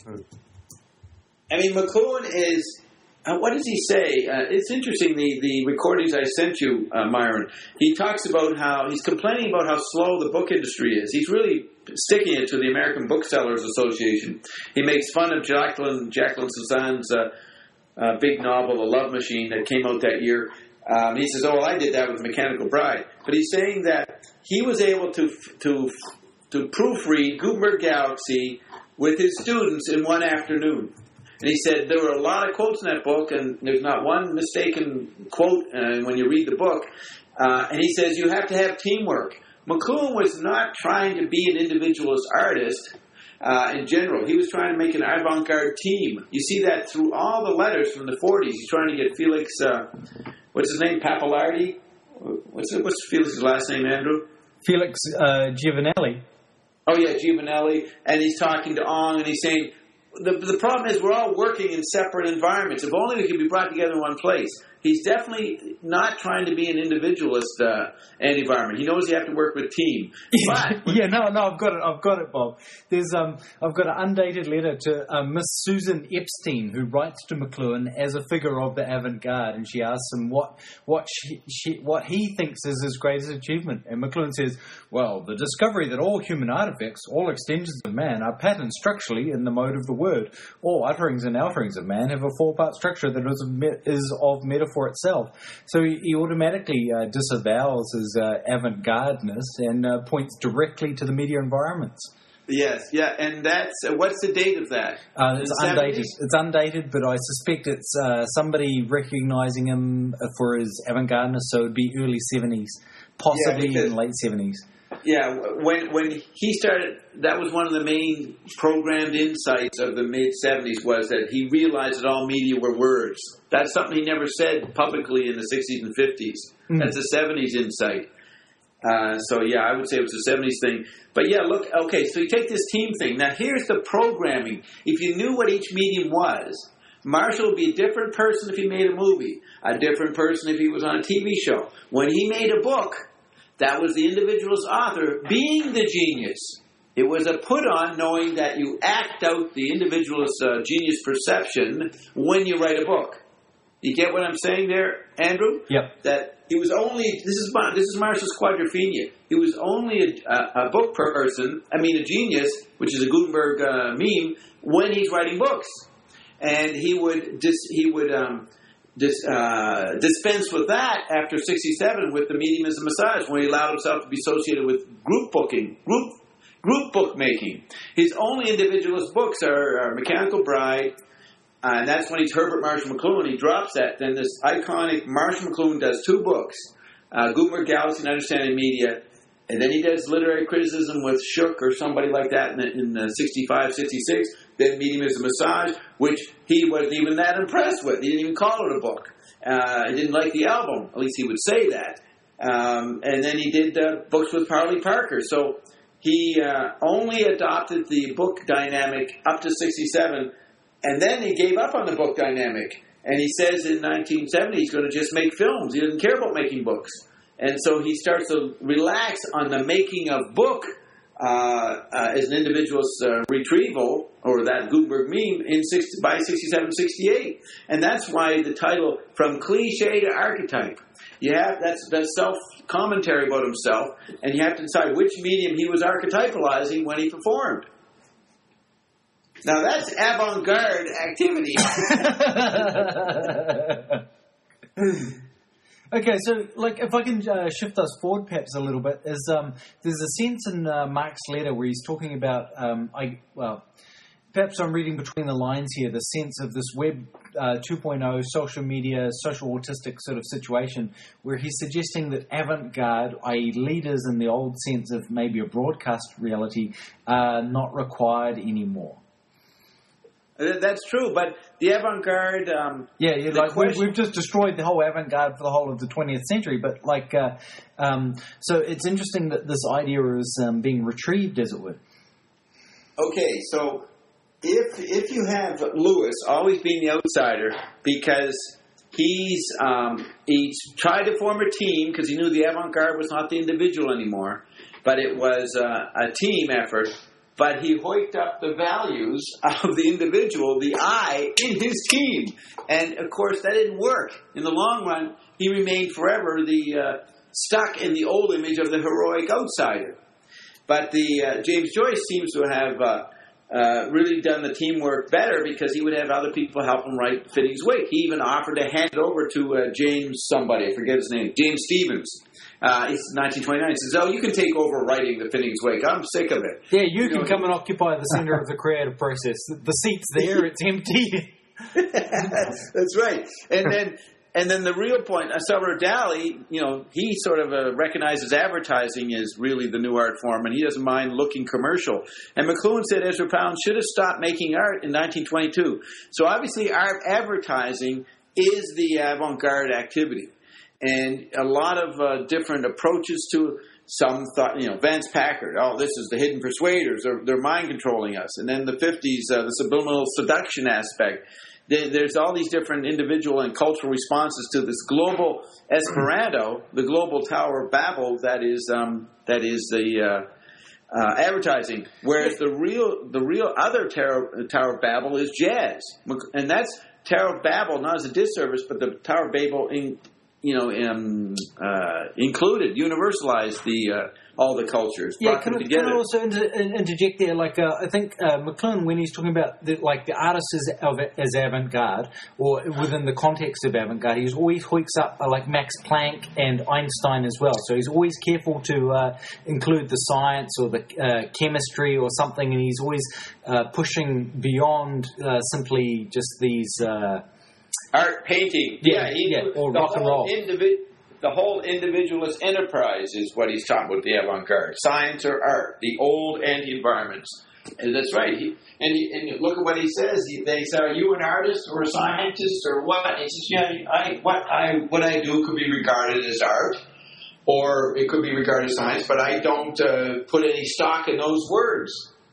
I mean, McLuhan is... what does he say? It's interesting, the recordings I sent you, Myron. He talks about how... He's complaining about how slow the book industry is. He's really sticking it to the American Booksellers Association. He makes fun of Jacqueline Suzanne's big novel, The Love Machine, that came out that year. He says, I did that with Mechanical Bride. But he's saying that he was able to proofread Gutenberg Galaxy with his students in one afternoon. And he said there were a lot of quotes in that book, and there's not one mistaken quote when you read the book. And he says you have to have teamwork. McLuhan was not trying to be an individualist artist in general. He was trying to make an avant-garde team. You see that through all the letters from the 40s. He's trying to get Felix, what's his name, Pappalardi? What's Felix's last name, Andrew? Felix Giovanelli. Oh, yeah, Giovanelli. And he's talking to Ong, and he's saying, the problem is we're all working in separate environments. If only we could be brought together in one place. He's definitely not trying to be an individualist environment. He knows you have to work with team. But I've got it, Bob. There's I've got an undated letter to Miss Susan Epstein, who writes to McLuhan as a figure of the avant-garde, and she asks him what he thinks is his greatest achievement. And McLuhan says, well, the discovery that all human artifacts, all extensions of man, are patterned structurally in the mode of the word. All utterings and outerings of man have a four-part structure that is of metaphor itself. So he automatically disavows his avant-gardeness and points directly to the media environments. Yes, yeah, and that's what's the date of that? It's undated. It's undated, but I suspect it's somebody recognising him for his avant-gardeness, so it'd be early 70s, possibly in late 70s. Yeah, when he started, that was one of the main programmed insights of the mid-70s was that he realized that all media were words. That's something he never said publicly in the 60s and 50s. That's a 70s insight. I would say it was a 70s thing. But yeah, look, okay, so you take this team thing. Now here's the programming. If you knew what each medium was, Marshall would be a different person if he made a movie, a different person if he was on a TV show. When he made a book, that was the individual's author being the genius. It was a put-on knowing that you act out the individual's genius perception when you write a book. You get what I'm saying there, Andrew? Yep. That he was only, this is Marshall's quadrophenia. He was only a book person, a genius, which is a Gutenberg meme, when he's writing books. And he would dispense with that after 67 with the medium as a massage, when he allowed himself to be associated with group bookmaking. His only individualist books are Mechanical Bride, and that's when he's Herbert Marshall McLuhan. He drops that. Then this iconic Marshall McLuhan does two books, Gutenberg Galaxy and Understanding Media, and then he does literary criticism with Shook or somebody like that in 65, 66. Then Medium as a Massage, which he wasn't even that impressed with. He didn't even call it a book. He didn't like the album. At least he would say that. And then he did books with Parley Parker. So he only adopted the book dynamic up to 67, and then he gave up on the book dynamic. And he says in 1970 he's going to just make films. He doesn't care about making books. And so he starts to relax on the making of book as an individual's retrieval, or that Gutenberg meme, by 67, 68. And that's why the title, From Cliche to Archetype. That's self-commentary about himself, and you have to decide which medium he was archetypalizing when he performed. Now that's avant-garde activity. Okay, so if I can shift us forward perhaps a little bit, there's a sense in Mark's letter where he's talking about, perhaps I'm reading between the lines here, the sense of this Web 2.0 social media, social autistic sort of situation, where he's suggesting that avant-garde, i.e. leaders in the old sense of maybe a broadcast reality, are not required anymore. That's true, but the avant-garde... we've just destroyed the whole avant-garde for the whole of the 20th century, but so it's interesting that this idea is being retrieved, as it were. Okay, so if you have Lewis always being the outsider because he's tried to form a team because he knew the avant-garde was not the individual anymore, but it was a team effort. but he hoiked up the values of the individual, the I, in his team. And, of course, that didn't work. In the long run, he remained forever stuck in the old image of the heroic outsider. But James Joyce seems to have really done the teamwork better because he would have other people help him write Finneg's Wake. He even offered to hand it over to James somebody, I forget his name, James Stevens. It's 1929. He says, "Oh, you can take over writing the Finneg's Wake. I'm sick of it." Yeah, you can come and occupy the center of the creative process. The seat's there, it's empty. That's right. And then the real point, Salvador Dali, he sort of recognizes advertising as really the new art form, and he doesn't mind looking commercial. And McLuhan said Ezra Pound should have stopped making art in 1922. So obviously art advertising is the avant-garde activity. And a lot of different approaches to some thought, Vance Packard, this is the hidden persuaders, they're mind controlling us. And then the 50s, the subliminal seduction aspect. There's all these different individual and cultural responses to this global Esperanto, the global Tower of Babel that is the advertising. Whereas the real other Tower of Babel is jazz, and that's Tower of Babel not as a disservice, but the Tower of Babel included, universalized all the cultures. Yeah, can I also interject there? I think McLuhan, when he's talking about the artist as avant-garde, or within the context of avant-garde, he always hoiks up like Max Planck and Einstein as well. So he's always careful to include the science or the chemistry or something, and he's always pushing beyond simply just these... art, painting. Or rock and roll. The whole individualist enterprise is what he's talking about, the avant-garde. Science or art, the old anti-environments. And that's right. And look at what he says. They say, "Are you an artist or a scientist or what?" And he says, what I do could be regarded as art, or it could be regarded as science, but I don't put any stock in those words.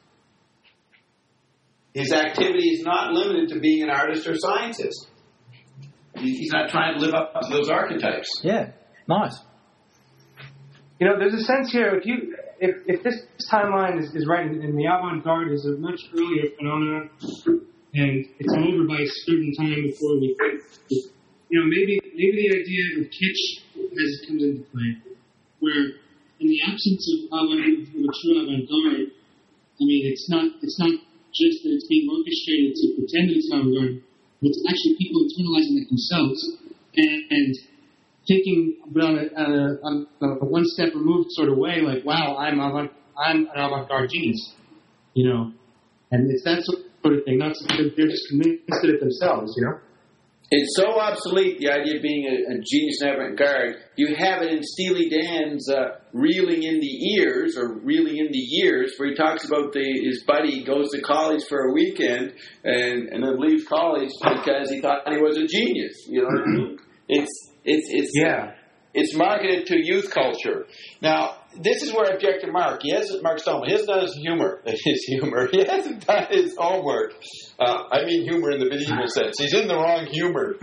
His activity is not limited to being an artist or scientist. He's not trying to live up to those archetypes. Yeah, nice. There's a sense here, if this timeline is right, and the avant-garde is a much earlier phenomenon, and it's over by a certain time before we think, maybe the idea of kitsch comes into play, where in the absence of a true avant-garde, it's not just that it's being orchestrated to pretend that it's avant-garde, but it's actually people internalizing it themselves and thinking, but on a one step removed sort of way, like, wow, I'm an avant-garde genius, and it's that sort of thing. Not they're just convinced of it themselves, It's so obsolete, the idea of being a genius and avant-garde. You have it in Steely Dan's Reeling in the Ears, or Reeling in the Years, where he talks about his buddy goes to college for a weekend and then leaves college because he thought he was a genius. You know what I mean? It's marketed to youth culture. Now, this is where I object to Mark. Mark Stallman. He hasn't done his humor. He hasn't done his homework. I mean humor in the medieval sense. He's in the wrong humor.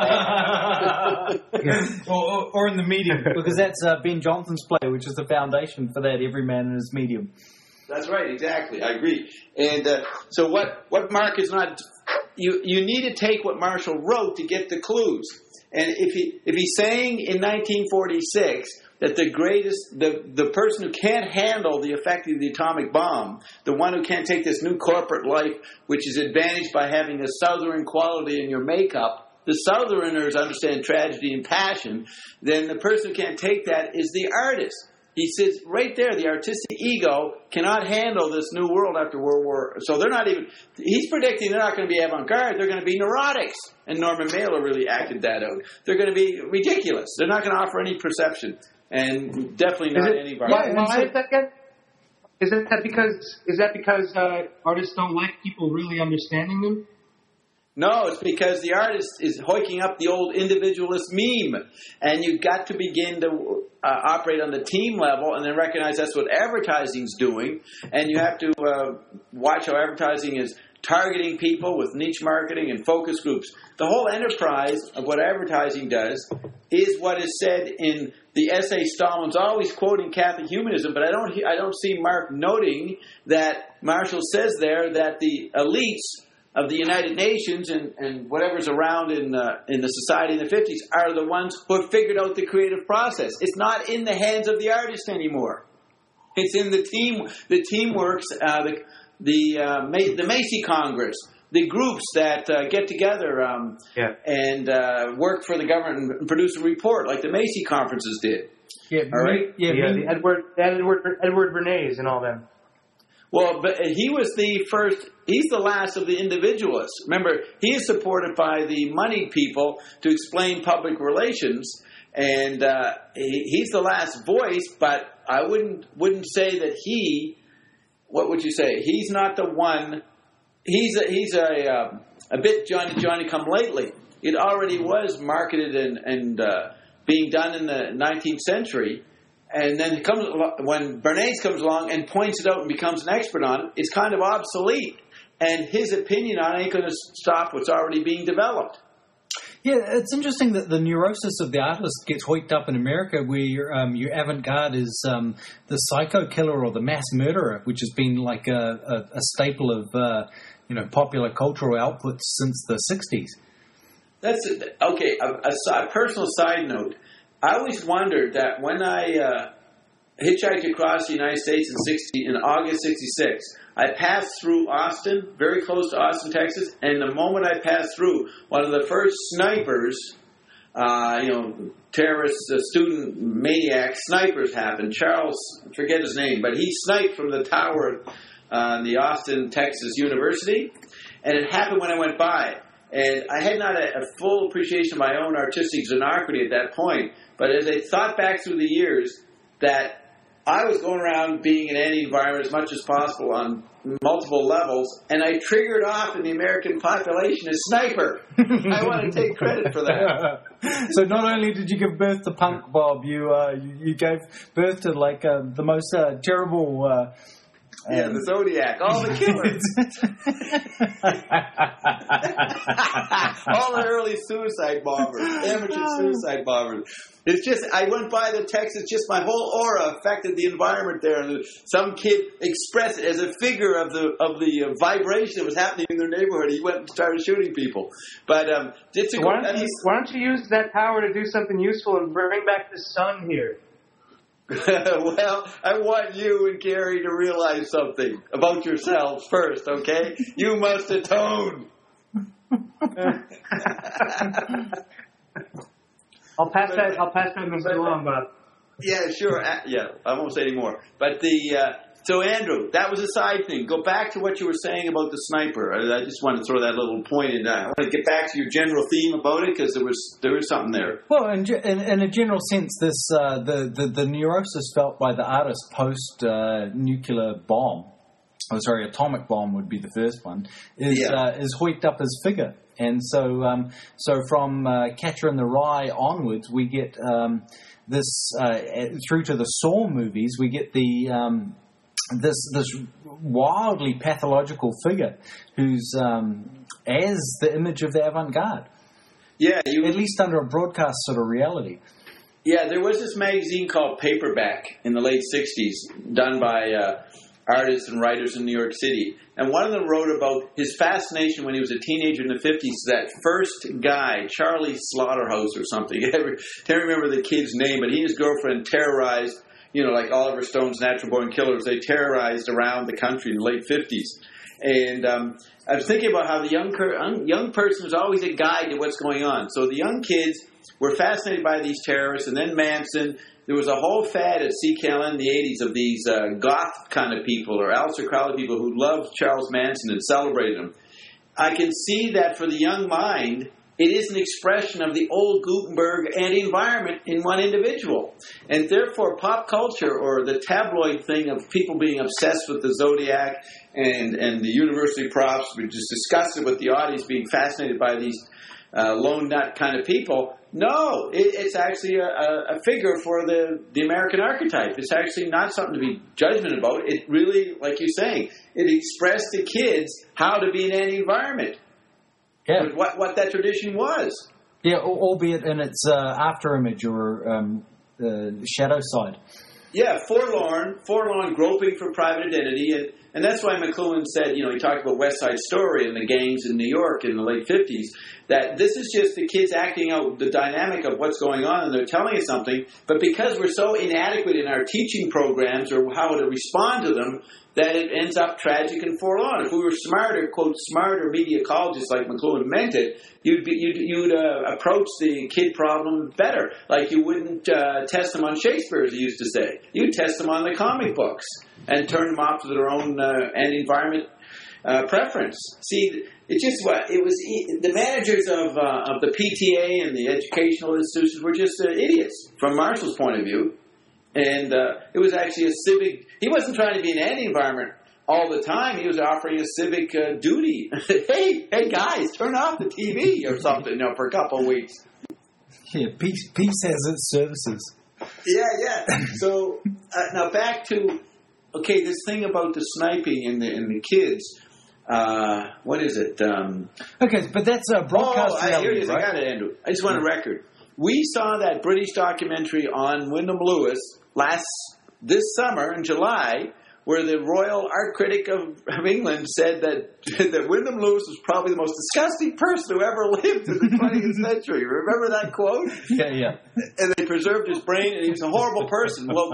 or in the medium, because that's Ben Johnson's play, which is the foundation for that, Every Man in His Medium. That's right, exactly. I agree. And so what Mark is not... You need to take what Marshall wrote to get the clues. And if he's saying in 1946 that the person who can't handle the effect of the atomic bomb, the one who can't take this new corporate life, which is advantaged by having a Southern quality in your makeup, the Southerners understand tragedy and passion, then the person who can't take that is the artist. He says right there, the artistic ego cannot handle this new world after World War. So they're not even. He's predicting they're not going to be avant-garde. They're going to be neurotics. And Norman Mailer really acted that out. They're going to be ridiculous. They're not going to offer any perception, and definitely not any. Why is that? Is that because artists don't like people really understanding them? No, it's because the artist is hoiking up the old individualist meme, and you've got to begin to operate on the team level, and then recognize that's what advertising's doing, and you have to watch how advertising is targeting people with niche marketing and focus groups. The whole enterprise of what advertising does is what is said in the essay. Stalin's always quoting Catholic humanism, but I don't see Mark noting that Marshall says there that the elites of the United Nations and whatever's around in the society in the 50s are the ones who have figured out the creative process. It's not in the hands of the artist anymore. It's in the teamworks, the Macy Congress, the groups that get together and work for the government and produce a report like the Macy conferences did. Yeah, all right. The Edward Bernays and all them. Well, but he was the first. He's the last of the individualists. Remember, he is supported by the moneyed people to explain public relations, and he's the last voice. But I wouldn't say that he. What would you say? He's not the one. He's a bit Johnny come lately. It already was marketed and being done in the 19th century. And then when Bernays comes along and points it out and becomes an expert on it, it's kind of obsolete. And his opinion on it ain't going to stop what's already being developed. Yeah, it's interesting that the neurosis of the artist gets hoiked up in America, where your avant-garde is the psycho killer or the mass murderer, which has been like a staple of popular cultural output since the 60s. That's okay. A personal side note. I always wondered that when I hitchhiked across the United States in August '66, I passed through Austin, very close to Austin, Texas, and the moment I passed through, one of the first snipers, terrorist, student maniac snipers happened. Charles, I forget his name, but he sniped from the tower in the Austin, Texas University, and it happened when I went by. And I had not a full appreciation of my own artistic xenocracy at that point. But as I thought back through the years, that I was going around being in any environment as much as possible on multiple levels, and I triggered off in the American population a sniper. I want to take credit for that. So not only did you give birth to punk, Bob, you gave birth to like the most terrible... the Zodiac, all the killers. All the early suicide bombers, amateur suicide bombers. It's just, I went by the text, it's just my whole aura affected the environment there. And some kid expressed it as a figure of the vibration that was happening in their neighborhood. He went and started shooting people. But why don't you use that power to do something useful and bring back the sun here? Well, I want you and Gary to realize something about yourselves first, okay? You must atone. I'll pass that message along, Bob. Yeah, sure. Yeah, I won't say any more. But so Andrew, that was a side thing. Go back to what you were saying about the sniper. I just want to throw that little point in. I want to get back to your general theme about it because there was something there. Well, in a general sense, this the neurosis felt by the artist post nuclear bomb. Oh, sorry, atomic bomb would be the first one. Is hoiked up his figure, and so from Catcher in the Rye onwards, we get this through to the Saw movies. We get the this wildly pathological figure who's as the image of the avant-garde. Yeah, at least under a broadcast sort of reality. Yeah, there was this magazine called Paperback in the late 60s, done by artists and writers in New York City. And one of them wrote about his fascination when he was a teenager in the 50s, that first guy, Charlie Slaughterhouse or something. I can't remember the kid's name, but he and his girlfriend terrorized, like Oliver Stone's Natural Born Killers, they terrorized around the country in the late 50s. And I was thinking about how the young person was always a guide to what's going on. So the young kids were fascinated by these terrorists, and then Manson. There was a whole fad at CKLN in the 80s of these goth kind of people or Aleister Crowley people who loved Charles Manson and celebrated him. I can see that for the young mind, it is an expression of the old Gutenberg anti-environment in one individual. And therefore, pop culture or the tabloid thing of people being obsessed with the Zodiac and the university props, we just discussed it with the audience being fascinated by these lone nut kind of people. No, it's actually a figure for the American archetype. It's actually not something to be judgment about. It really, like you're saying, it expressed to kids how to be in any environment. Yeah. What that tradition was. Yeah, albeit in its after image or shadow side. Yeah, forlorn, groping for private identity, and that's why McLuhan said, he talked about West Side Story and the gangs in New York in the late 50s, that this is just the kids acting out the dynamic of what's going on, and they're telling us something, but because we're so inadequate in our teaching programs or how to respond to them, that it ends up tragic and forlorn. If we were smarter, quote, smarter media ecologists like McLuhan meant it, you'd approach the kid problem better. Like you wouldn't test them on Shakespeare, as he used to say. You'd test them on the comic books and turn them off to their own and environment preference. See, it's just the managers of the PTA and the educational institutions were just idiots from Marshall's point of view. And it was actually a civic. He wasn't trying to be in any environment all the time. He was offering a civic duty. hey guys, turn off the TV or something, for a couple of weeks. Yeah, peace has its services. Yeah. So now back to this thing about the sniping and the kids. What is it? Okay, but that's a broadcast reality, right? I got it, Andrew. I just want a record. We saw that British documentary on Wyndham Lewis this summer in July, where the Royal Art Critic of England said that Wyndham Lewis was probably the most disgusting person who ever lived in the 20th century. Remember that quote? Yeah. And they preserved his brain, and he was a horrible person. Well,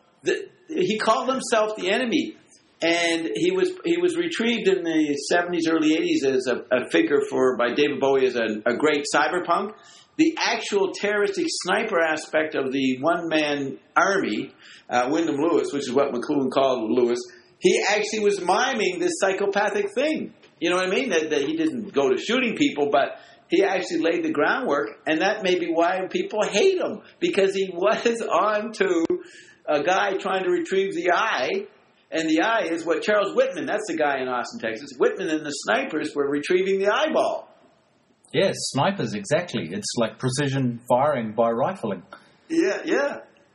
he called himself the enemy. And he was retrieved in the 70s, early 80s as a figure by David Bowie as a great cyberpunk. The actual terroristic sniper aspect of the one-man army, Wyndham Lewis, which is what McLuhan called Lewis, he actually was miming this psychopathic thing. You know what I mean? That he didn't go to shooting people, but he actually laid the groundwork, and that may be why people hate him, because he was on to a guy trying to retrieve the eye. And the eye is what Charles Whitman, that's the guy in Austin, Texas. Whitman and the snipers were retrieving the eyeball. Yes, snipers, exactly. It's like precision firing by rifling. Yeah.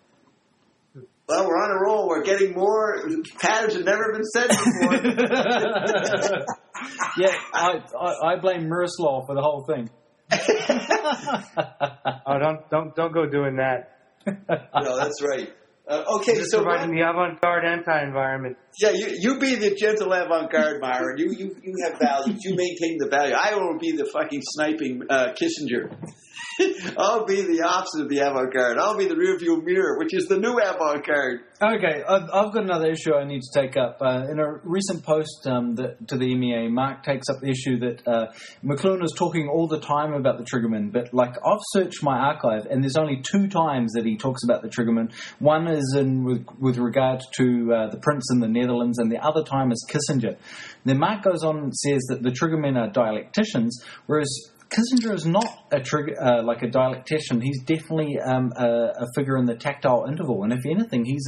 Well, we're on a roll. We're getting more patterns have never been said before. Yeah, I blame Miroslav for the whole thing. Oh, don't go doing that. No, that's right. Okay, just so providing the avant-garde anti-environment. Yeah, you be the gentle avant-garde, Myron. You have values. You maintain the value. I will be the fucking sniping Kissinger. I'll be the opposite of the avant-garde. I'll be the rearview mirror, which is the new avant-garde. Okay, I've got another issue I need to take up. In a recent post to the MEA, Mark takes up the issue that McLuhan is talking all the time about the Triggerman, but I've searched my archive, and there's only 2 times that he talks about the Triggerman. One is with regard to the Prince in the Netherlands, and the other time is Kissinger. Then Mark goes on and says that the Triggermen are dialecticians, whereas Kissinger is not a dialectician. He's definitely a figure in the tactile interval, and if anything, he's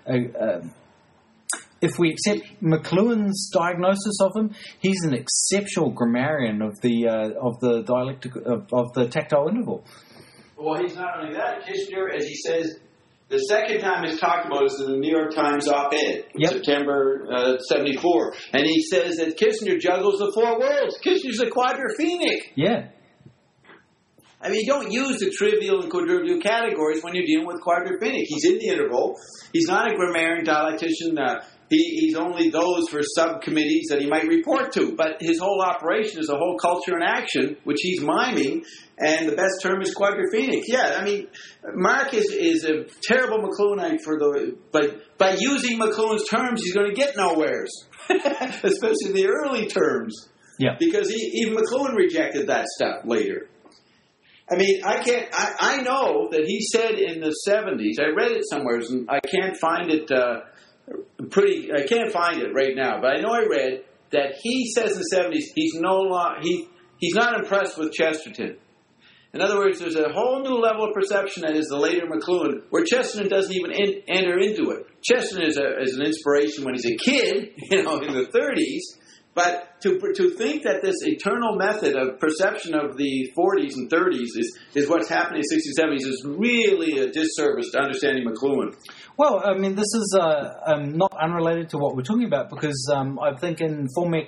if we accept McLuhan's diagnosis of him, he's an exceptional grammarian of the dialectic of the tactile interval. Well, he's not only that. Kissinger, as he says, the second time it's talked about is in the New York Times op-ed, September 74. And he says that Kissinger juggles the 4 worlds. Kissinger's a quadrophenic. Yeah. I mean, you don't use the trivial and quadrivial categories when you're dealing with quadrophenic. He's in the interval. He's not a grammarian, dialectician. He's only those for subcommittees that he might report to. But his whole operation is a whole culture in action, which he's miming, and the best term is quadrophenic. Yeah, I mean, Mark is a terrible McLuhanite by using McLuhan's terms, he's going to get nowheres, especially the early terms. Yeah. Because even McLuhan rejected that stuff later. I mean, I know that he said in the 70s, I read it somewhere, and I can't find it I can't find it right now, but I know I read that he says in the 70s he's not impressed with Chesterton. In other words, there's a whole new level of perception that is the later McLuhan, where Chesterton doesn't even enter into it. Chesterton is an inspiration when he's a kid, in the 30s, But to think that this eternal method of perception of the 40s and 30s is what's happening in the 60s and 70s is really a disservice to understanding McLuhan. Well, I mean, this is not unrelated to what we're talking about, because I think in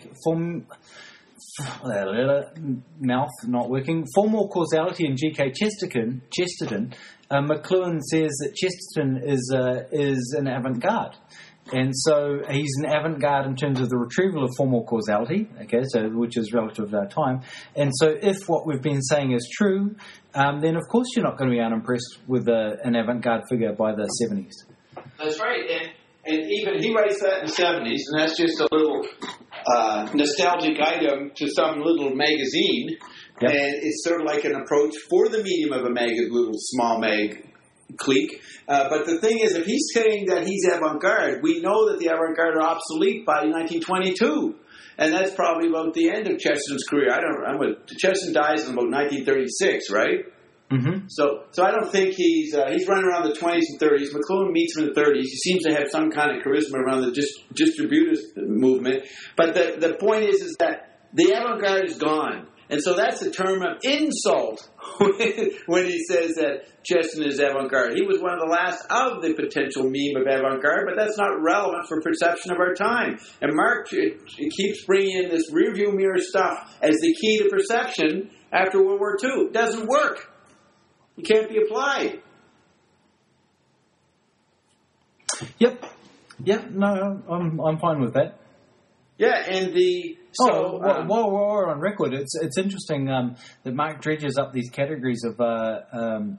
mouth not working. Formal causality in G.K. Chesterton, McLuhan says that Chesterton is an avant-garde. And so he's an avant-garde in terms of the retrieval of formal causality, okay, so which is relative to our time. And so if what we've been saying is true, then of course you're not going to be unimpressed with an avant-garde figure by the 70s. That's right. And even he writes that in the 70s, and that's just a little nostalgic item to some little magazine. Yep. And it's sort of like an approach for the medium of a little small mag clique. But the thing is, if he's saying that he's avant-garde, we know that the avant-garde are obsolete by 1922. And that's probably about the end of Chesterton's career. Chesterton dies in about 1936, right? Mm-hmm. So I don't think he's running around the 20s and 30s. McLuhan meets him in the 30s. He seems to have some kind of charisma around the distributist movement. But the point is that the avant-garde is gone. And so that's a term of insult when he says that Chesterton is avant-garde. He was one of the last of the potential meme of avant-garde, but that's not relevant for perception of our time. And Mark keeps bringing in this rearview mirror stuff as the key to perception after World War II. It doesn't work. It can't be applied. Yep. No, I'm fine with that. Yeah, and while we're on record, it's interesting that Mark dredges up these categories of the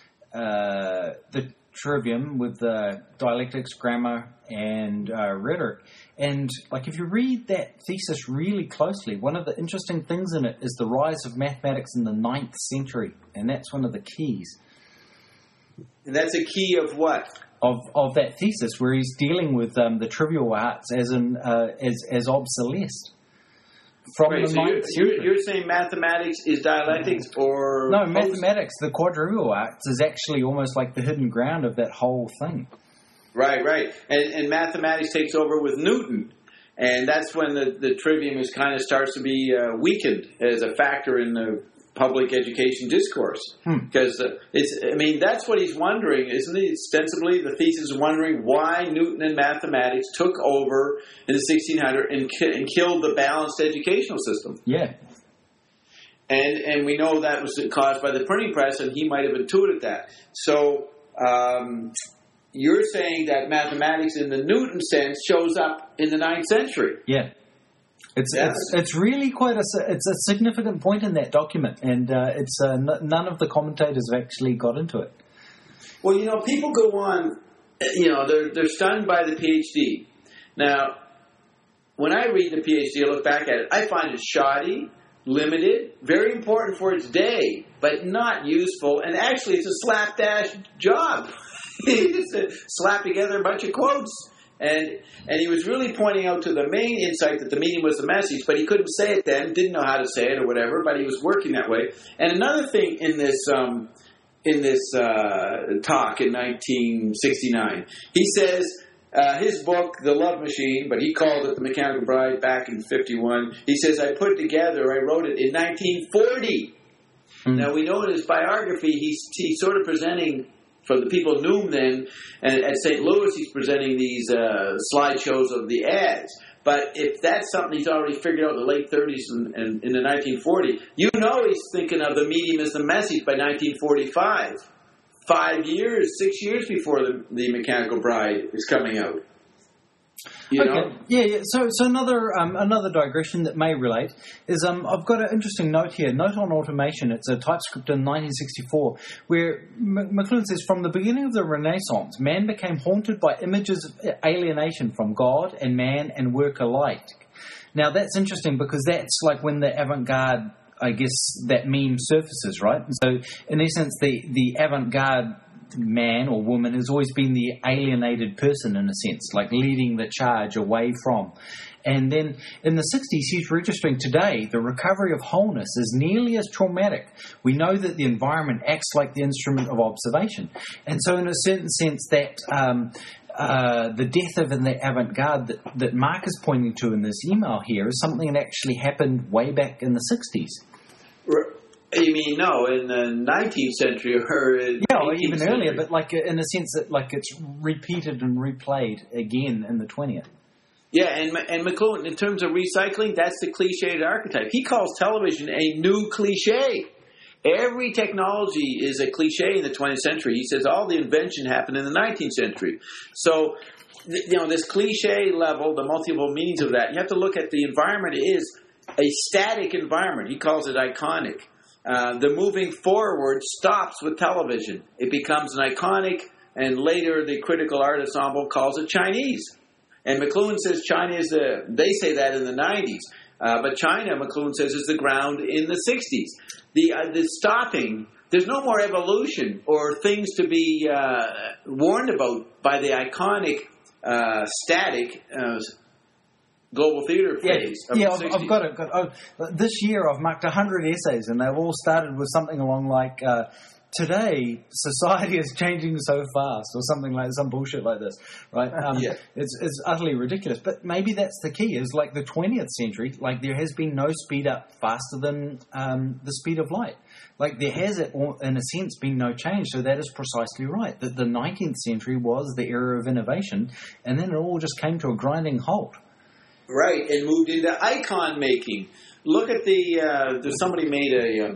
trivium with dialectics, grammar, and rhetoric. And like, if you read that thesis really closely, one of the interesting things in it is the rise of mathematics in the 9th century, and that's one of the keys. And that's a key of what? Of that thesis, where he's dealing with the trivial arts as obsolesced from the 9th century. You're saying mathematics is dialectics, or no? Mathematics, the quadrivial arts, is actually almost like the hidden ground of that whole thing. Right. And mathematics takes over with Newton, and that's when the trivium is kind of starts to be weakened as a factor in the public education discourse. Because that's what he's wondering, isn't he? Ostensibly, the thesis is wondering why Newton and mathematics took over in the 1600s and killed the balanced educational system. Yeah. And we know that was caused by the printing press, and he might have intuited that. So you're saying that mathematics in the Newton sense shows up in the 9th century. Yeah. It's really quite it's a significant point in that document, and none of the commentators have actually got into it. Well, people go on, they're stunned by the PhD. Now, when I read the PhD, I look back at it, I find it shoddy, limited, very important for its day, but not useful, and actually it's a slapdash job. It's slap together a bunch of quotes. And he was really pointing out to the main insight that the medium was the message, but he couldn't say it then, didn't know how to say it or whatever, but he was working that way. And another thing in this talk in 1969, he says his book, The Love Machine, but he called it The Mechanical Bride back in 1951, he says, I wrote it in 1940. Mm-hmm. Now, we know in his biography, he's sort of presenting... For the people who knew him then, and at St. Louis, he's presenting these slideshows of the ads. But if that's something he's already figured out in the late 30s and in the 1940s, he's thinking of the medium as the message by 1945. 6 years before the Mechanical Bride is coming out. You know? Yeah. So another digression that may relate is I've got an interesting note here. Note on automation. It's a TypeScript in 1964, where McLuhan says, from the beginning of the Renaissance, man became haunted by images of alienation from God and man and work alike. Now that's interesting because that's like when the avant-garde, I guess, that meme surfaces, right? And so in essence, the avant-garde man or woman has always been the alienated person in a sense, like leading the charge away from. And then in the 60s, he's registering today the recovery of wholeness is nearly as traumatic. We know that the environment acts like the instrument of observation. And so in a certain sense that the death of the avant-garde that Mark is pointing to in this email here is something that actually happened way back in the 60s. You mean, no, in the 19th century or or even century. earlier, but like in the sense that like it's repeated and replayed again in the 20th. Yeah, and McLuhan, in terms of recycling, that's the cliched archetype. He calls television a new cliche. Every technology is a cliche in the 20th century. He says all the invention happened in the 19th century. So, this cliche level, the multiple meanings of that, you have to look at the environment is a static environment. He calls it iconic. The moving forward stops with television. It becomes an iconic, and later the critical art ensemble calls it Chinese. And McLuhan says China is they say that in the 90s. But China, McLuhan says, is the ground in the 60s. The stopping, there's no more evolution or things to be warned about by the iconic, static global theater phase of the 60s. I've got it. This year I've marked 100 essays, and they've all started with something along like, today, society is changing so fast, or something like some bullshit like this, right? It's utterly ridiculous. But maybe that's the key, is like the 20th century, like there has been no speed up faster than the speed of light. Like there has, in a sense, been no change. So that is precisely right. That the 19th century was the era of innovation, and then it all just came to a grinding halt. Right, and moved into icon making. Look at there's somebody made a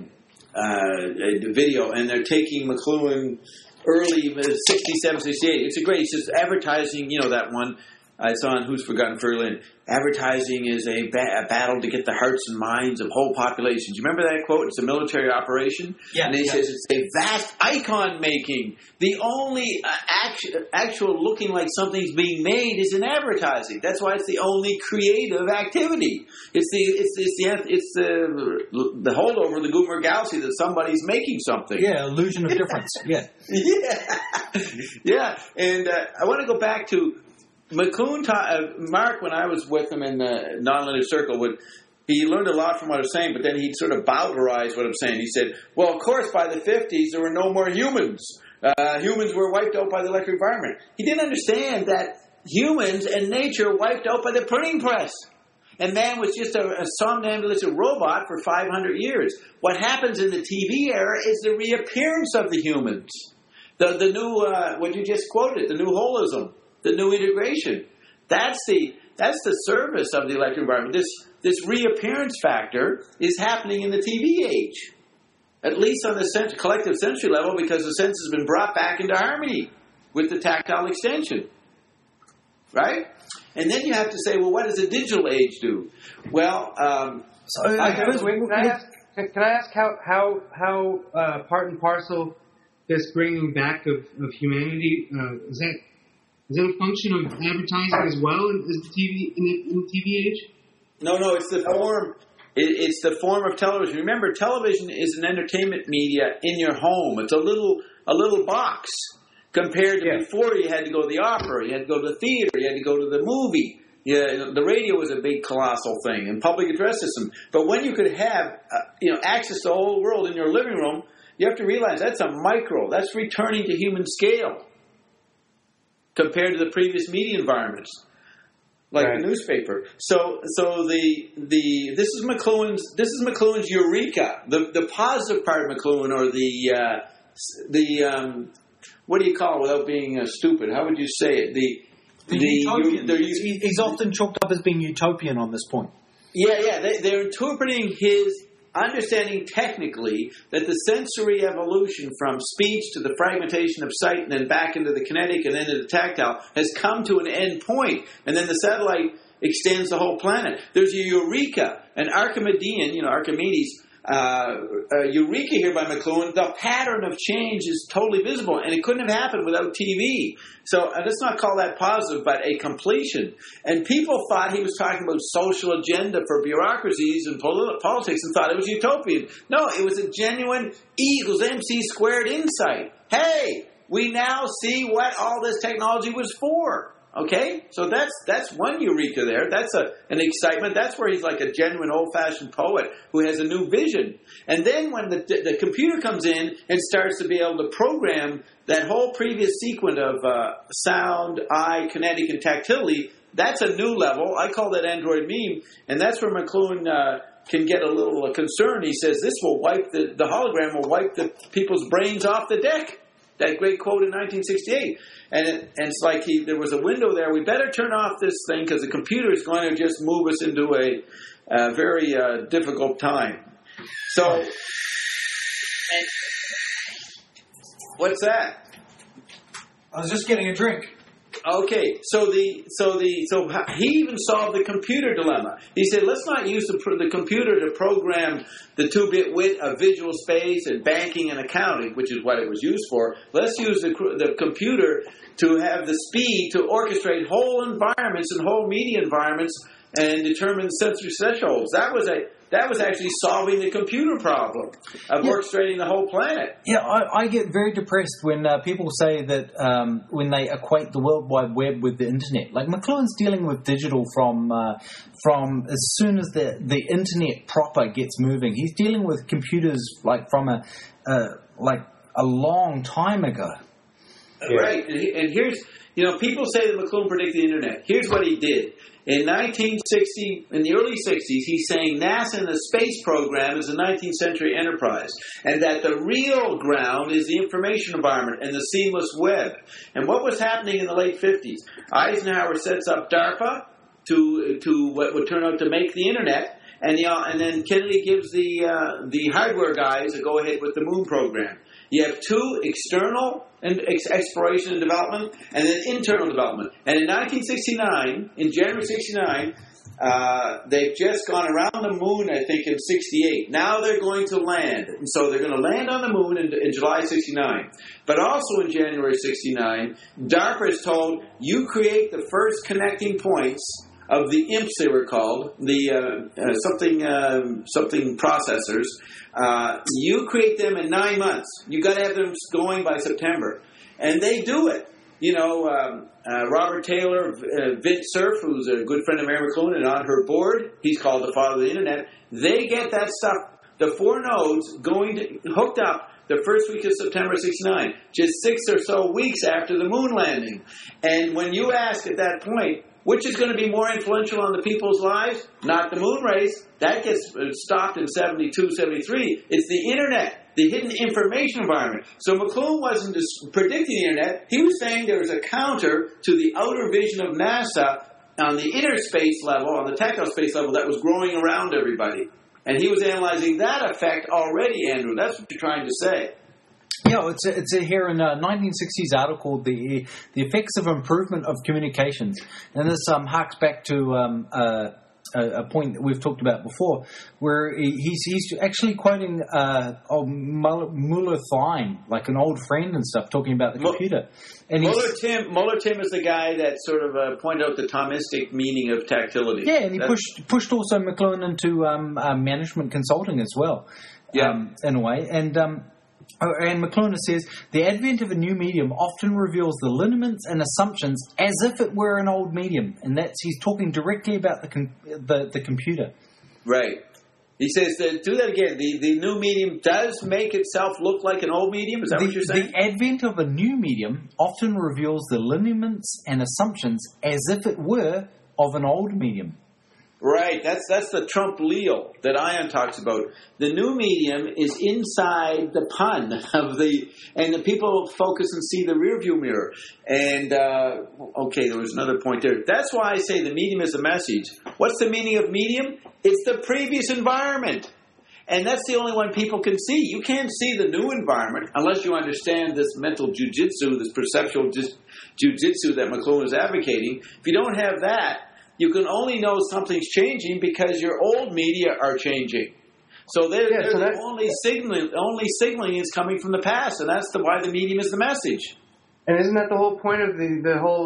video, and they're taking McLuhan early 67, 68. It's a great, he says, advertising, that one I saw on Who's Forgotten Berlin. Advertising is a battle to get the hearts and minds of whole populations. You remember that quote? It's a military operation. Yeah. And he says it's a vast icon making. The only actual looking like something's being made is in advertising. That's why it's the only creative activity. It's the holdover, the Gutenberg Galaxy, that somebody's making something. Yeah, illusion of difference. Yeah. Yeah. And I want to go back to McLuhan, Mark, when I was with him in the Nonlinear Circle, he learned a lot from what I was saying, but then he'd sort of Bowdlerized what I'm saying. He said, well, of course, by the 50s, there were no more humans. Humans were wiped out by the electric environment. He didn't understand that humans and nature wiped out by the printing press. And man was just a somnambulistic robot for 500 years. What happens in the TV era is the reappearance of the humans. The new, what you just quoted, the new holism. The new integration. That's the service of the electric environment. This reappearance factor is happening in the TV age, at least on the collective sensory level, because the sense has been brought back into harmony with the tactile extension, right? And then you have to say, well, what does the digital age do? Well, can I ask how part and parcel this bringing back of humanity is that a function of advertising as well as the TV in the TV age? No, it's the form. It's the form of television. Remember, television is an entertainment media in your home. It's a little box compared to before. You had to go to the opera, you had to go to the theater, you had to go to the movie. Yeah, the radio was a big colossal thing, and public address system. But when you could have access to the whole world in your living room, you have to realize that's a micro. That's returning to human scale compared to the previous media environments, like the newspaper. So this is McLuhan's eureka. The positive part of McLuhan, or the what do you call it without being stupid? How would you say it? He's often chalked up as being utopian on this point. Yeah. They're interpreting his understanding technically that the sensory evolution from speech to the fragmentation of sight and then back into the kinetic and then into the tactile has come to an end point, and then the satellite extends the whole planet. There's a eureka, an Archimedean, Archimedes, eureka here by McLuhan. The pattern of change is totally visible, and it couldn't have happened without TV. So let's not call that positive, but a completion. And people thought he was talking about social agenda for bureaucracies and politics, and thought it was utopian. No, it was a genuine E=mc² insight. Hey, we now see what all this technology was for. Okay, so that's one eureka there. That's an excitement. That's where he's like a genuine old-fashioned poet who has a new vision. And then when the computer comes in and starts to be able to program that whole previous sequence of sound, eye, kinetic, and tactility, that's a new level. I call that Android meme, and that's where McLuhan can get a little concerned. He says this will wipe the hologram will wipe the people's brains off the deck. That great quote in 1968. And it's like there was a window there. We better turn off this thing because the computer is going to just move us into a very difficult time. So, what's that? I was just getting a drink. Okay, so he even solved the computer dilemma. He said, let's not use the computer to program the 2-bit width of visual space and banking and accounting, which is what it was used for. Let's use the computer to have the speed to orchestrate whole environments and whole media environments and determine sensory thresholds. That was actually solving the computer problem of orchestrating the whole planet. Yeah, I get very depressed when people say that when they equate the World Wide Web with the Internet. Like McLuhan's dealing with digital from as soon as the Internet proper gets moving. He's dealing with computers like from a long time ago. Right, and here's people say that McLuhan predicted the Internet. Here's what he did. In 1960, in the early 60s, he's saying NASA and the space program is a 19th century enterprise, and that the real ground is the information environment and the seamless web. And what was happening in the late 50s? Eisenhower sets up DARPA to what would turn out to make the Internet, and then Kennedy gives the hardware guys a go-ahead with the moon program. You have two external and exploration and development, and then internal development. And in 1969, in January 69, they've just gone around the moon, I think, in 68. Now they're going to land. And so they're going to land on the moon in July 69. But also in January 69, DARPA is told, you create the first connecting points of the IMPs, they were called, the something processors. You create them in 9 months. You got to have them going by September, and they do it. Robert Taylor, Vint Cerf, who's a good friend of Mary McLuhan, and on her board, he's called the father of the Internet. They get that stuff, the 4 nodes, hooked up the first week of September 69, just 6 or so weeks after the moon landing. And when you ask at that point, which is going to be more influential on the people's lives? Not the moon race. That gets stopped in 72, 73. It's the Internet, the hidden information environment. So McLuhan wasn't just predicting the Internet. He was saying there was a counter to the outer vision of NASA on the inner space level, on the tactile space level, that was growing around everybody. And he was analyzing that effect already, Andrew. That's what you're trying to say. Yeah, it's here in a 1960s article, the effects of improvement of communications, and this harks back to a point that we've talked about before, where he's actually quoting Muller Thine, like an old friend and stuff, talking about the computer. And Muller Tim is the guy that sort of pointed out the Thomistic meaning of tactility. Yeah, and he pushed also McLuhan into management consulting as well. Yeah, in a way, and McLuhan says, the advent of a new medium often reveals the lineaments and assumptions as if it were an old medium. And he's talking directly about the computer. Right. He says, do that again. The new medium does make itself look like an old medium? Is that what you're saying? The advent of a new medium often reveals the lineaments and assumptions as if it were of an old medium. Right, that's the Trump Leo that Ion talks about. The new medium is inside the pun of and the people focus and see the rearview mirror. And, okay, there was another point there. That's why I say the medium is a message. What's the meaning of medium? It's the previous environment. And that's the only one people can see. You can't see the new environment unless you understand this mental jujitsu, this perceptual jujitsu that McLuhan is advocating. If you don't have that, you can only know something's changing because your old media are changing. So only signaling is coming from the past, and that's why the medium is the message. And isn't that the whole point of the whole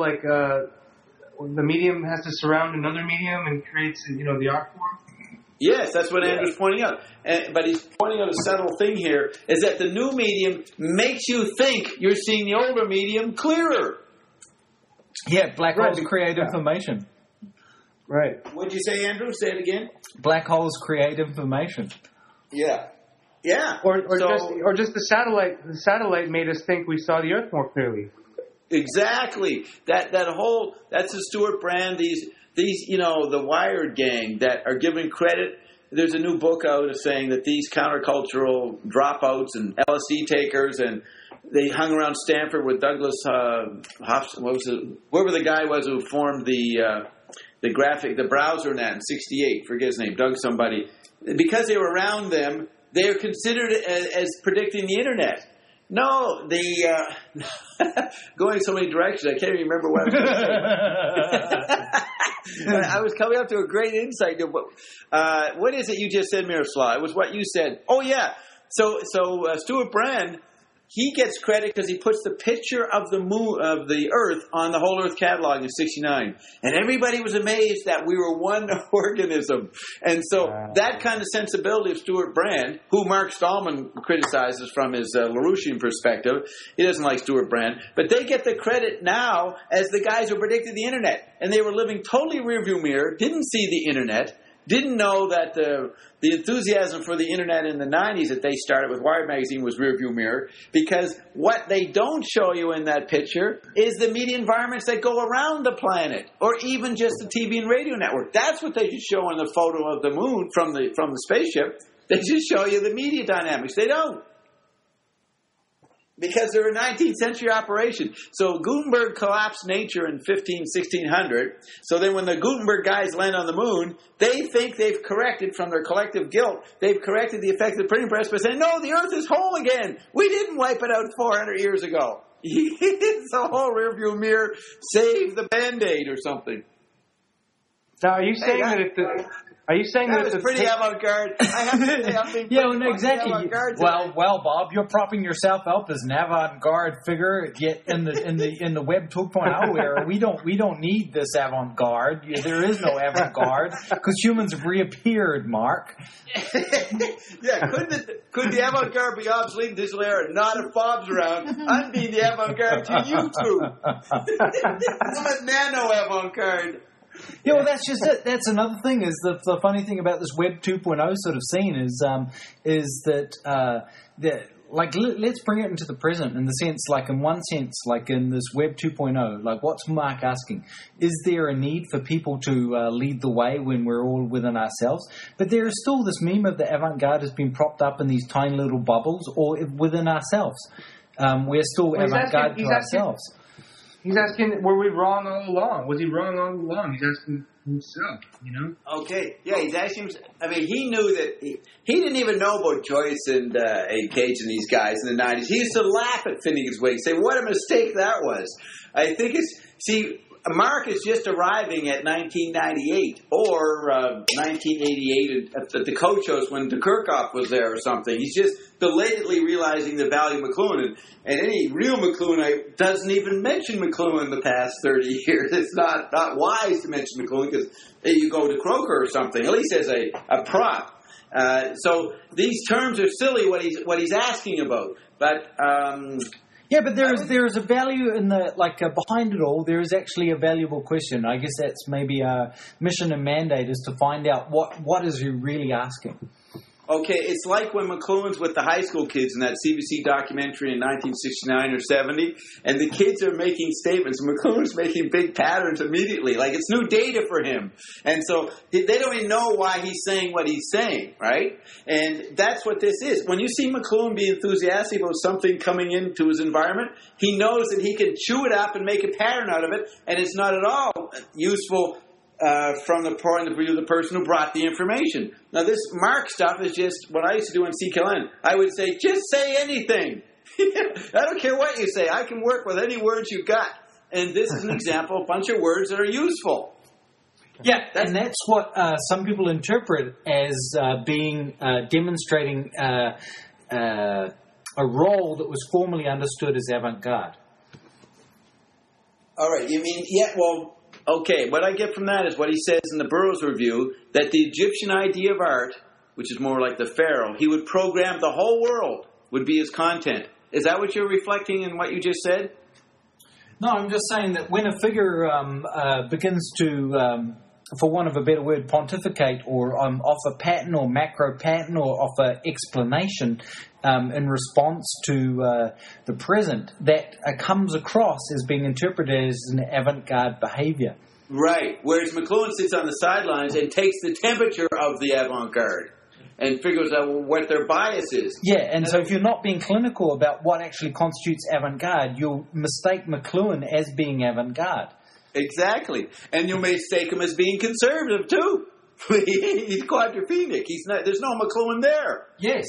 the medium has to surround another medium and creates the art form? Yes, that's what Andrew's pointing out. But he's pointing out a subtle thing here, is that the new medium makes you think you're seeing the older medium clearer. Yeah, black Right, holes create yeah. information. Right. What'd you say, Andrew? Say it again. Black holes create information. Yeah. Yeah. Or So- just the satellite. The satellite made us think we saw the Earth more clearly. Exactly. That's the Stuart Brand, these the Wired gang that are giving credit. There's a new book out saying that these countercultural dropouts and LSD takers, and they hung around Stanford with Douglas Hobson, whoever the guy was who formed the browser net in '68, forget his name, Doug somebody. Because they were around them, they are considered as predicting the internet. No, going so many directions, I can't even remember what I was going to say. I was coming up to a great insight. What is it you just said, Miroslav? It was what you said. Oh, yeah. So Stuart Brand, he gets credit because he puts the picture of the moon, of the Earth, on the Whole Earth catalog in '69, and everybody was amazed that we were one organism. And so that kind of sensibility of Stuart Brand, who Mark Stallman criticizes from his Larouchian perspective, he doesn't like Stuart Brand, but they get the credit now as the guys who predicted the internet, and they were living totally rearview mirror, didn't see the internet. Didn't know that the enthusiasm for the internet in the 90s that they started with Wired Magazine was rearview mirror, because what they don't show you in that picture is the media environments that go around the planet, or even just the TV and radio network. That's what they just show in the photo of the moon from the spaceship. They just show you the media dynamics. They don't. Because they're a 19th century operation. So Gutenberg collapsed nature in 1600. So then when the Gutenberg guys land on the moon, they think they've corrected from their collective guilt. They've corrected the effect of the printing press by saying, no, the Earth is whole again. We didn't wipe it out 400 years ago. It's a whole rearview mirror, save the Band-Aid or something. Now, are you saying Are you saying that that was pretty avant-garde? I have to say, I'm being Yeah, well, exactly. avant-garde today. Well, Bob, you're propping yourself up as an avant-garde figure. Yet in the Web 2.0 era, we don't need this avant-garde. There is no avant-garde because humans have reappeared. Mark. Yeah, could the avant-garde be obsolete in digital era? Not if Bob's around. I'd be the avant-garde to you two. I'm a nano avant-garde. Yeah, well, that's just it. That's another thing. Is the funny thing about this Web 2.0 sort of scene is that let's bring it into the present in the sense, like in one sense, like in this Web 2.0, like what's Mark asking? Is there a need for people to lead the way when we're all within ourselves? But there is still this meme of the avant-garde has been propped up in these tiny little bubbles or within ourselves. We're still avant-garde to ourselves. He's asking, were we wrong all along? Was he wrong all along? He's asking himself, you know? Okay. Yeah, he's asking himself. I mean, he knew that he didn't even know about Joyce and A. Cage and these guys in the 90s. He used to laugh at Finnegan's Wake, say, what a mistake that was. I think Mark is just arriving at 1998 or 1988 at the Coach House when de Kirchhoff was there or something. He's just belatedly realizing the value of McLuhan. And any real McLuhanite doesn't even mention McLuhan in the past 30 years. It's not wise to mention McLuhan because you go to Croker or something, at least as a prop. So these terms are silly, what he's asking about. But... yeah, but there is a value in the behind it all. There is actually a valuable question. I guess that's maybe our mission and mandate is to find out what is he really asking. Okay, it's like when McLuhan's with the high school kids in that CBC documentary in 1969 or 70, and the kids are making statements, and McLuhan's making big patterns immediately. Like, it's new data for him. And so they don't even know why he's saying what he's saying, right? And that's what this is. When you see McLuhan be enthusiastic about something coming into his environment, he knows that he can chew it up and make a pattern out of it, and it's not at all useful from the point of view of the person who brought the information. Now, this Mark stuff is just what I used to do in CKLN. I would say, just say anything. I don't care what you say. I can work with any words you've got. And this is an example, a bunch of words that are useful. Yeah, and that's what some people interpret as being demonstrating a role that was formerly understood as avant-garde. All right, you mean, yeah, well... Okay, what I get from that is what he says in the Burroughs Review, that the Egyptian idea of art, which is more like the pharaoh, he would program the whole world, would be his content. Is that what you're reflecting in what you just said? No, I'm just saying that when a figure begins to, for want of a better word, pontificate or offer pattern or macro pattern or offer explanation in response to the present, that comes across as being interpreted as an avant-garde behavior. Right. Whereas McLuhan sits on the sidelines and takes the temperature of the avant-garde and figures out what their bias is. Yeah, and so if you're not being clinical about what actually constitutes avant-garde, you'll mistake McLuhan as being avant-garde. Exactly. And you may mistake him as being conservative, too. He's quadrophenic. There's no McLuhan there. Yes.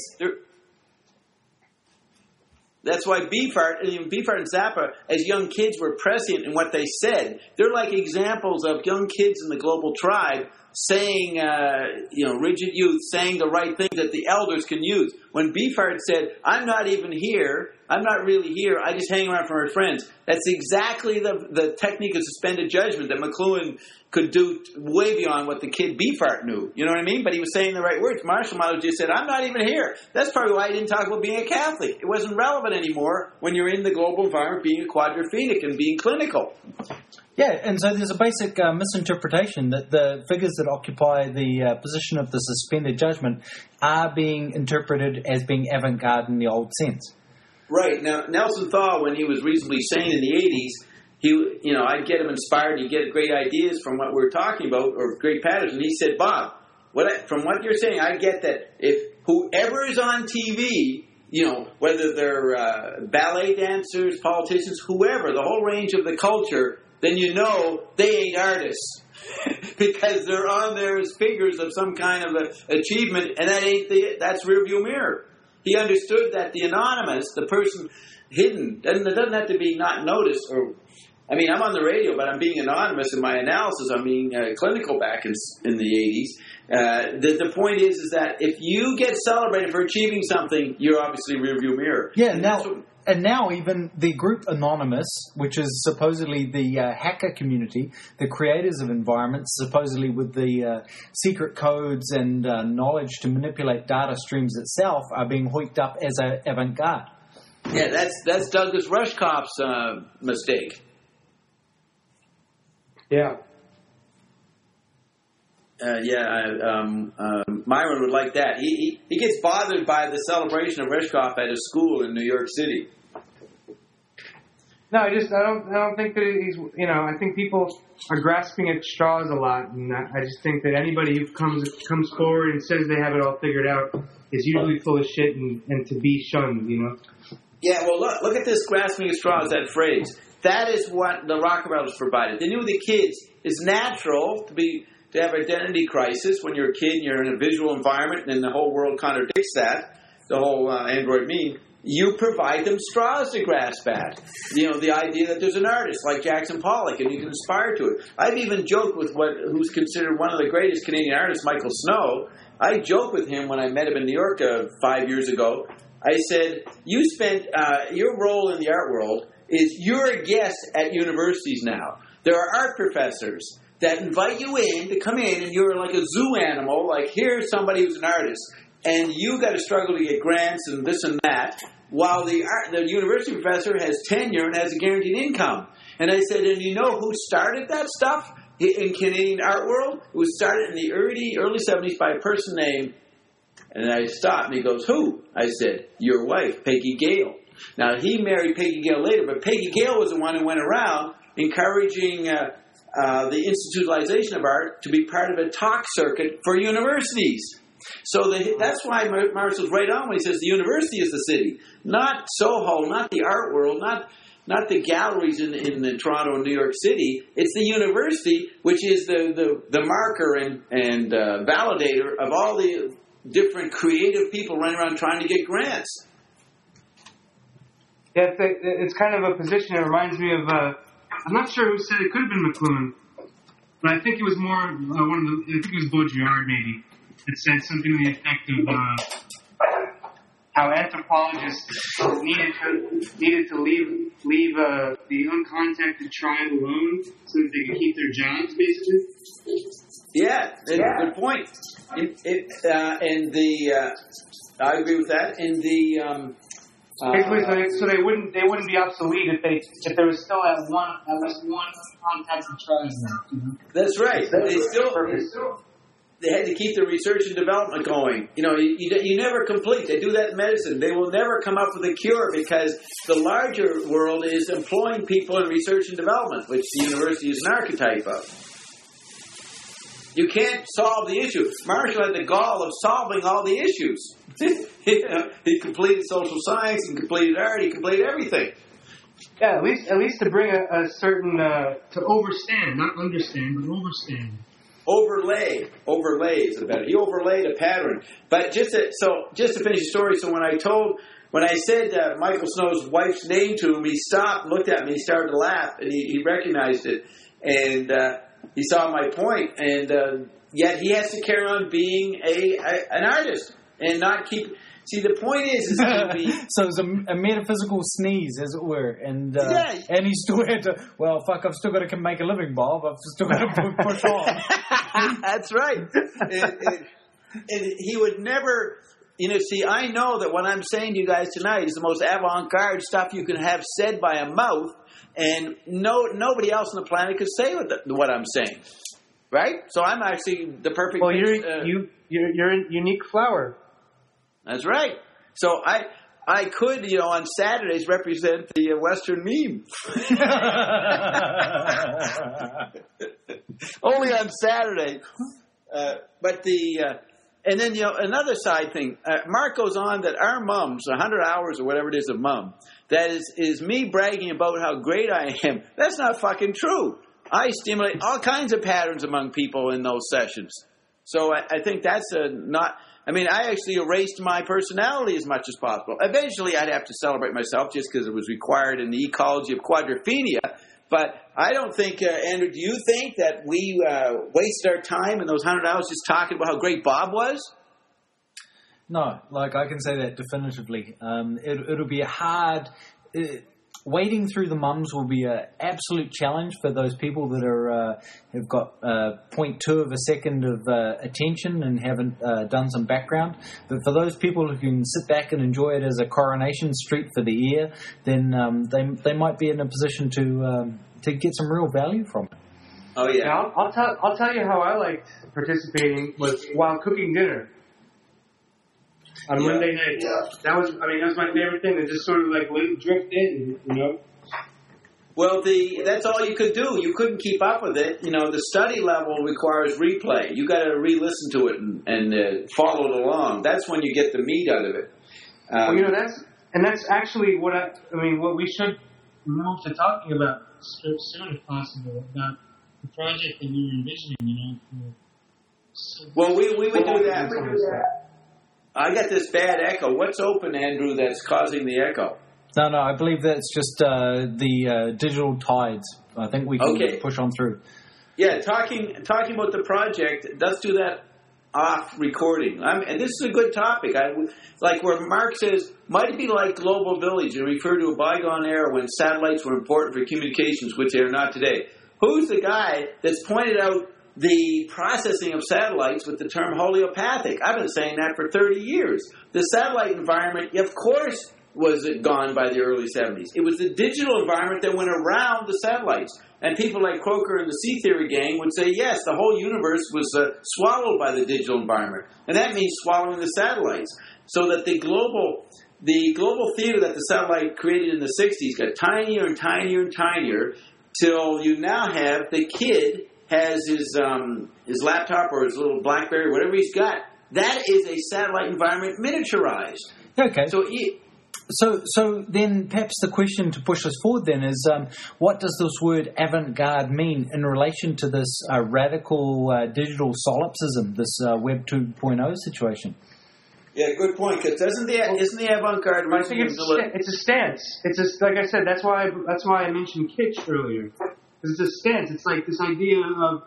That's why Beefheart and Zappa, as young kids, were prescient in what they said. They're like examples of young kids in the global tribe saying, rigid youth, saying the right things that the elders can use. When Beefheart said, I'm not even here, I'm not really here, I just hang around for my friends, that's exactly the technique of suspended judgment that McLuhan could do way beyond what the kid Beefheart knew. You know what I mean? But he was saying the right words. Marshall Mathers just said, I'm not even here. That's probably why he didn't talk about being a Catholic. It wasn't relevant anymore when you're in the global environment being a quadrophenic and being clinical. Yeah, and so there's a basic misinterpretation that the figures that occupy the position of the suspended judgment are being interpreted as being avant-garde in the old sense. Right. Now, Nelson Thaw, when he was reasonably sane in the 80s, I'd get him inspired. He'd get great ideas from what we were talking about, or great patterns. And he said, Bob, from what you're saying, I get that if whoever is on TV, whether they're ballet dancers, politicians, whoever, the whole range of the culture, then they ain't artists. Because they're on there as figures of some kind of achievement, and that's rearview mirror. He understood that the anonymous, the person hidden, it doesn't have to be not noticed. I'm on the radio, but I'm being anonymous in my analysis. I'm being clinical back in the 80s. The point is that if you get celebrated for achieving something, you're obviously rearview mirror. Yeah, now even the group Anonymous, which is supposedly the hacker community, the creators of environments, supposedly with the secret codes and knowledge to manipulate data streams itself, are being hoiked up as an avant-garde. Yeah, that's Douglas Rushkoff's mistake. Yeah. Myron would like that. He gets bothered by the celebration of Rushkoff at his school in New York City. No, I don't think that he's. I think people are grasping at straws a lot, and I just think that anybody who comes forward and says they have it all figured out is usually full of shit and to be shunned. Yeah. Well, look at this grasping at straws. That phrase. That is what the Rockefellers provided. They knew the kids it's natural to have identity crisis when you're a kid and you're in a visual environment and the whole world contradicts that, the whole android meme. You provide them straws to grasp at. The idea that there's an artist like Jackson Pollock and you can aspire to it. I've even joked with who's considered one of the greatest Canadian artists, Michael Snow. I joked with him when I met him in New York 5 years ago. I said, you spent your role in the art world is you're a guest at universities now. There are art professors that invite you in to come in and you're like a zoo animal, like here's somebody who's an artist, and you got to struggle to get grants and this and that, while the university professor has tenure and has a guaranteed income. And I said, and you know who started that stuff in Canadian art world? It was started in the early 70s by a person named, and I stopped and he goes, who? I said, your wife, Peggy Gale. Now, he married Peggy Gale later, but Peggy Gale was the one who went around encouraging the institutionalization of art to be part of a talk circuit for universities. So that's why Marshall's right on when he says the university is the city, not Soho, not the art world, not the galleries in Toronto and New York City. It's the university, which is the marker and validator of all the different creative people running around trying to get grants. Yeah, it's kind of a position. It reminds me of, I'm not sure who said it, could have been McLuhan, but I think it was more I think it was Baudrillard maybe, that said something to the effect of how anthropologists needed to leave the uncontacted tribe alone so that they could keep their jobs, basically. Yeah, good point. I agree with that. Basically, so they wouldn't be obsolete if there was still at least one contacted tribe. That's right. They had to keep the research and development going. You never complete. They do that in medicine. They will never come up with a cure because the larger world is employing people in research and development, which the university is an archetype of. You can't solve the issue. Marshall had the gall of solving all the issues. He completed social science, he completed art, he completed everything. Yeah, at least to bring a certain to overstand, not understand, but overstand. Overlay is the better. He overlaid a pattern. But just to finish the story, so when I said Michael Snow's wife's name to him, he stopped, looked at me, he started to laugh, and he recognized it, and he saw my point, and yet he has to carry on being an artist and not keep. See, the point is so it's a metaphysical sneeze, as it were, and and he still had to. Well, fuck! I've still got to make a living, Bob. I've still got to push on. That's right. And he would never. See, I know that what I'm saying to you guys tonight is the most avant-garde stuff you can have said by a mouth, and nobody else on the planet could say what I'm saying. Right? So I'm actually the perfect. Well, you're a unique flower. That's right. So I could, on Saturdays represent the Western meme. Only on Saturday. And then, another side thing. Mark goes on that our mums, 100 hours or whatever it is of mum, that is me bragging about how great I am. That's not fucking true. I stimulate all kinds of patterns among people in those sessions. So I think that's not... I actually erased my personality as much as possible. Eventually, I'd have to celebrate myself just because it was required in the ecology of quadrophenia. But I don't think, Andrew, do you think that we wasted our time in those 100 hours just talking about how great Bob was? No, I can say that definitively. It'll be a hard... Wading through the mums will be an absolute challenge for those people that have got 0.2 of a second of attention and haven't done some background. But for those people who can sit back and enjoy it as a Coronation Street for the ear, then they might be in a position to get some real value from it. Oh yeah, I'll tell you how I liked participating was while cooking dinner. On Monday night. Yeah. That was my favorite thing. To just sort of drift in, Well, that's all you could do. You couldn't keep up with it. The study level requires replay. You got to re-listen to it and follow it along. That's when you get the meat out of it. That's actually what what we should move to talking about soon, if possible, about the project that we were envisioning. Well, we would do that. I got this bad echo. What's open, Andrew, that's causing the echo? No, I believe that's just the digital tides. I think we can push on through. Yeah, talking about the project, let's do that off recording. And this is a good topic. Like where Mark says, might it be like Global Village and refer to a bygone era when satellites were important for communications, which they are not today. Who's the guy that's pointed out the processing of satellites with the term holeopathic? I've been saying that for 30 years. The satellite environment, of course, was gone by the early 70s. It was the digital environment that went around the satellites. And people like Croker and the Sea Theory gang would say, yes, the whole universe was swallowed by the digital environment. And that means swallowing the satellites. So that the global theater that the satellite created in the 60s got tinier and tinier and tinier till you now have the kid has his laptop or his little BlackBerry, whatever he's got. That is a satellite environment miniaturized. Okay. So then perhaps the question to push us forward then is, what does this word avant-garde mean in relation to this radical digital solipsism, this Web 2.0 situation? Yeah, good point. Because isn't the avant-garde? I think it's a stance. It's like I said. That's why I mentioned kitsch earlier. It's a stance. It's like this idea of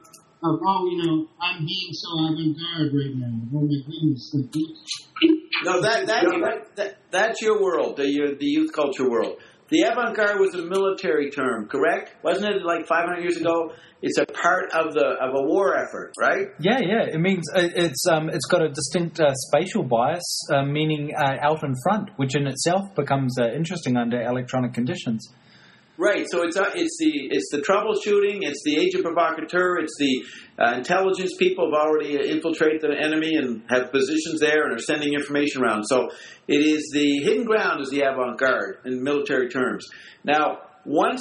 I'm being so avant-garde right now. Oh my goodness! No, that's your world, the youth culture world. The avant-garde was a military term, correct? Wasn't it like 500 years ago? It's a part of a war effort, right? Yeah. It means it's got a distinct spatial bias, meaning out in front, which in itself becomes interesting under electronic conditions. Right. So it's the troubleshooting. It's the agent provocateur. It's the intelligence people have already infiltrated the enemy and have positions there and are sending information around. So it is the hidden ground is the avant-garde in military terms. Now, when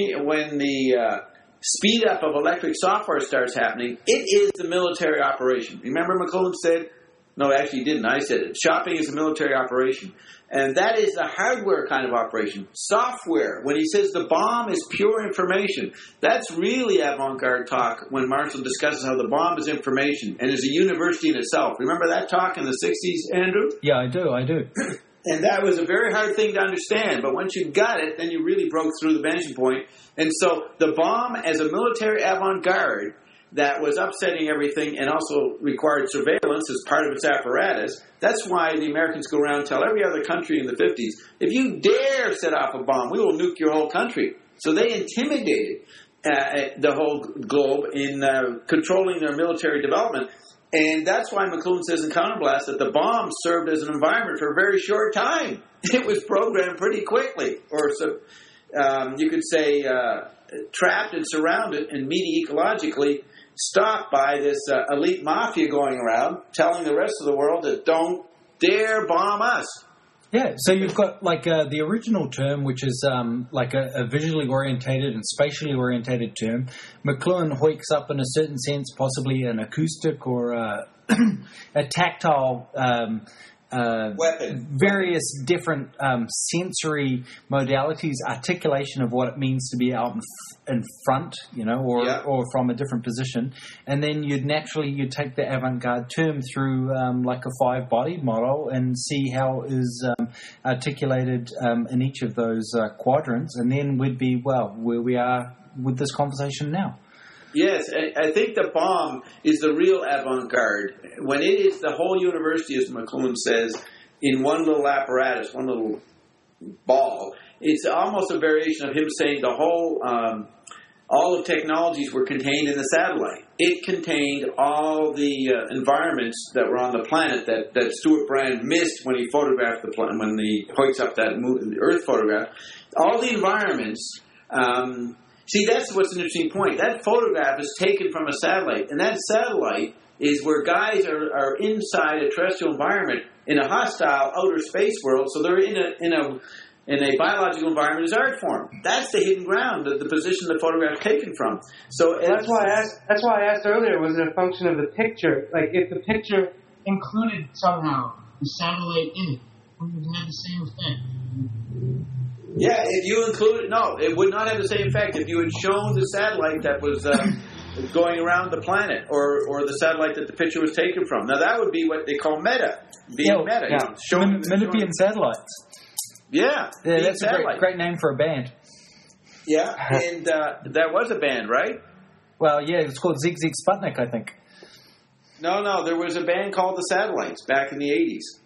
the speed up of electric software starts happening, it is the military operation. Remember McLuhan said, no, actually he didn't. I said it. Shopping is a military operation. And that is a hardware kind of operation. Software, when he says the bomb is pure information, that's really avant-garde talk when Marshall discusses how the bomb is information and is a university in itself. Remember that talk in the 60s, Andrew? Yeah, I do. And that was a very hard thing to understand. But once you got it, then you really broke through the vanishing point. And so the bomb as a military avant-garde that was upsetting everything and also required surveillance as part of its apparatus. That's why the Americans go around and tell every other country in the 50s, if you dare set off a bomb, we will nuke your whole country. So they intimidated the whole globe in controlling their military development. And that's why McLuhan says in Counterblast that the bomb served as an environment for a very short time. It was programmed pretty quickly. Or so you could say trapped and surrounded and media-ecologically stopped by this elite mafia going around telling the rest of the world that don't dare bomb us. Yeah, so you've got like the original term, which is like a visually orientated and spatially orientated term. McLuhan hoiks up in a certain sense, possibly an acoustic or a tactile weapon. Various different sensory modalities, articulation of what it means to be out in front, or from a different position. And then you'd take the avant-garde term through like a 5-body model and see how it is articulated in each of those quadrants. And then we'd be, where we are with this conversation now. Yes, I think the bomb is the real avant-garde. When it is the whole university, as McLuhan says, in one little apparatus, one little ball, it's almost a variation of him saying the whole, all of technologies were contained in the satellite. It contained all the environments that were on the planet that Stuart Brand missed when he photographed the planet, when he hoiks up that the Earth photograph. All the environments... See, that's what's an interesting point. That photograph is taken from a satellite, and that satellite is where guys are inside a terrestrial environment in a hostile outer space world, so they're in a biological environment as art form. That's the hidden ground, the position the photograph is taken from. So that's why I asked earlier, was it a function of the picture? Like, if the picture included somehow the satellite in it, would it have the same effect? Yeah, if you included... No, it would not have the same effect if you had shown the satellite that was going around the planet or the satellite that the picture was taken from. Now, that would be what they call meta. Meta. Yeah. Menippean satellites. Yeah. That's a great name for a band. Yeah, and that was a band, right? Well, yeah, it's called Zig Zig Sputnik, I think. No, there was a band called the Satellites back in the 80s.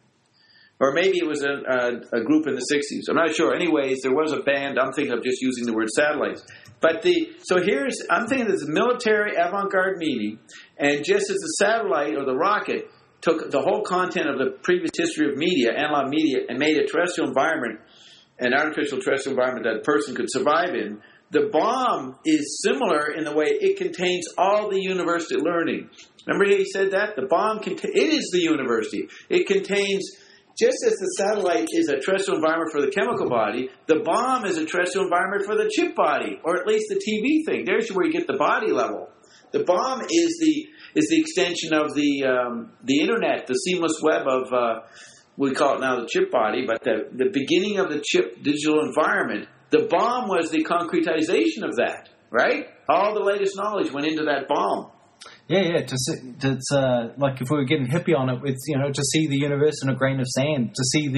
Or maybe it was a group in the 60s. I'm not sure. Anyways, there was a band. I'm thinking of just using the word satellites. I'm thinking there's a military avant-garde meaning, and just as the satellite or the rocket took the whole content of the previous history of media, analog media, and made a terrestrial environment, an artificial terrestrial environment that a person could survive in, the bomb is similar in the way it contains all the university learning. Remember he said that? The bomb, it is the university. It contains... Just as the satellite is a terrestrial environment for the chemical body, the bomb is a terrestrial environment for the chip body, or at least the TV thing. There's where you get the body level. The bomb is the extension of the internet, the seamless web of we call it now the chip body, but the beginning of the chip digital environment. The bomb was the concretization of that, right? All the latest knowledge went into that bomb. Yeah. It's like if we were getting hippie on it, it's to see the universe in a grain of sand, to see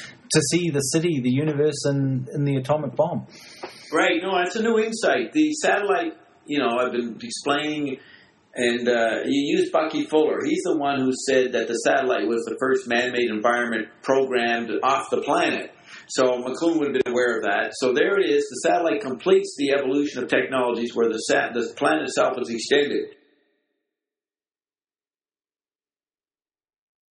the city, the universe, in the atomic bomb. Right. No, that's a new insight. The satellite, I've been explaining, and you used Bucky Fuller. He's the one who said that the satellite was the first man-made environment programmed off the planet. So McLuhan would have been aware of that. So there it is. The satellite completes the evolution of technologies where the planet itself is extended.